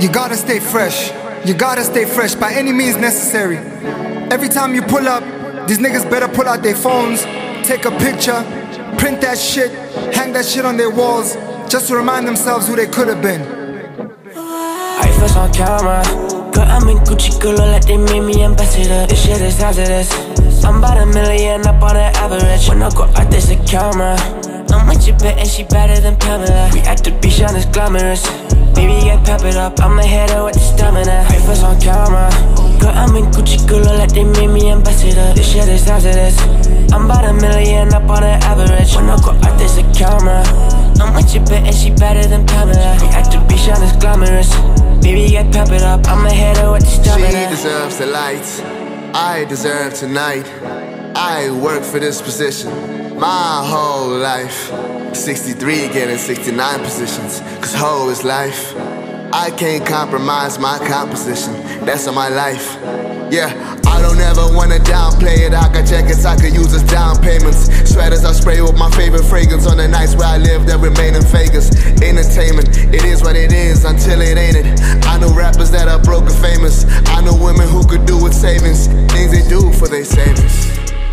You gotta stay fresh. You gotta stay fresh by any means necessary. Every time you pull up, these niggas better pull out their phones, take a picture, print that shit, hang that shit on their walls, just to remind themselves who they could have been. I first on camera, girl, I'm in Gucci, girl, like they made me ambassador. This shit is hazardous. I'm about $1 million up on the average. When I go out, there's a camera. I'm with your bitch and she better than Pamela. We at the beach and it's glamorous. Baby, get peppered up, I'm a hitter with the stamina. I first on camera, girl, I'm in Gucci, girl, like they made me ambassador. This shit is hazardous. I'm about $1 million up on the average. When I go out, there's a camera. I'm with your bitch and she better than Pamela. We at the beach and it's glamorous. Baby, get peppered up, I'm a hitter with the stamina. She deserves the lights, I deserve tonight. I work for this position my whole life. 63 getting 69 positions, cause hoe is life. I can't compromise my composition, that's on my life. Yeah, I don't ever wanna downplay it. I got jackets I could use as down payments. Sweaters I spray with my favorite fragrance on the nights where I live that remain in Vegas. Entertainment, it is what it is until it ain't it. I know rappers that are broke and famous. I know women who could do with savings, things they do for their savings.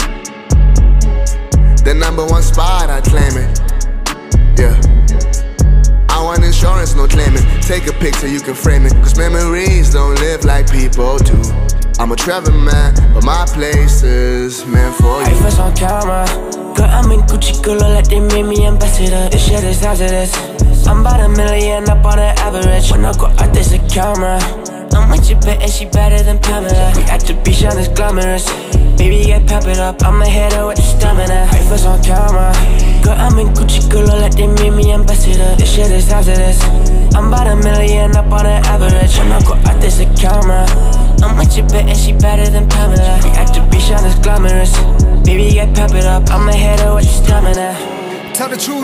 The #1 spot, I claim it. Yeah, I want insurance, no claiming. Take a picture, you can frame it, cause memories don't live like people do. I'm a travel man, but my place is meant for you. I first on camera, girl, I'm in Gucci, girl, like they made me ambassador. This shit is hazardous. I'm about $1 million up on the average. When I go out, there's a camera. I'm with your bitch and she better than Pamela. We at the beach and it's glamorous. Baby, get peppered up, I'm a hitter with the stamina. I first on camera, girl, I'm in Gucci, girl, like they made me ambassador. This shit is hazardous. I'm about $1 million up on the average. When I go out, there's a camera. I'm with your bitch and she better than Pamela. We at the beach and it's glamorous. Baby, get peppered up, I'm a hitter with the stamina. Tell the truth,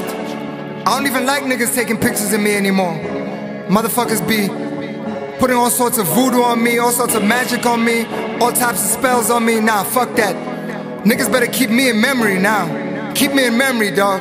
I don't even like niggas taking pictures of me anymore. Motherfuckers be putting all sorts of voodoo on me, all sorts of magic on me, all types of spells on me. Nah, fuck that. Niggas better keep me in memory now. Keep me in memory, dog.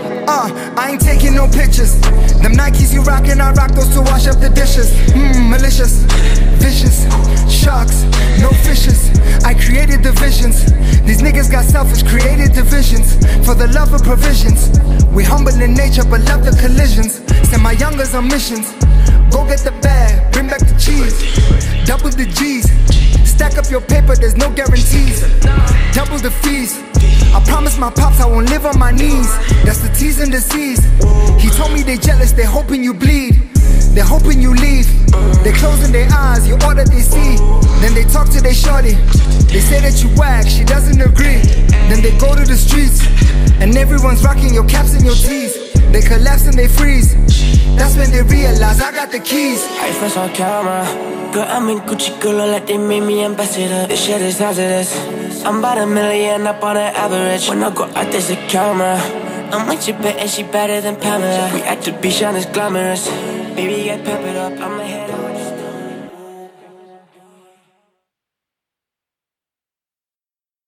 I ain't taking no pictures. Them Nikes you rockin', I rock those to wash up the dishes. Malicious, vicious, sharks, no fishes. I created divisions. These niggas got selfish, created divisions for the love of provisions. We humble in nature, but love the collisions. Send my youngers on missions. Go get the bag, bring back the cheese. Double the G's. Stack up your paper, there's no guarantees. Double the fees. I promise my pops I won't live on my knees. That's the T's and the C's. He told me they jealous, they hoping you bleed. They're hoping you leave. They closing their eyes, you all that they see. Then they talk to their shorty. They say that you whack, she doesn't agree. Then they go to the streets, and everyone's rocking your caps and your tees. They collapse and they freeze. That's when they realize I got the keys. I first on camera, girl, I'm in Gucci, girl, like they made me ambassador. This shit is hazardous. I'm about $1 million up on the average. When I go out, there's a camera. I'm with your bitch and she better than Pamela. We at the beach and it's glamorous. Baby, get peppered up, I'm a hitter.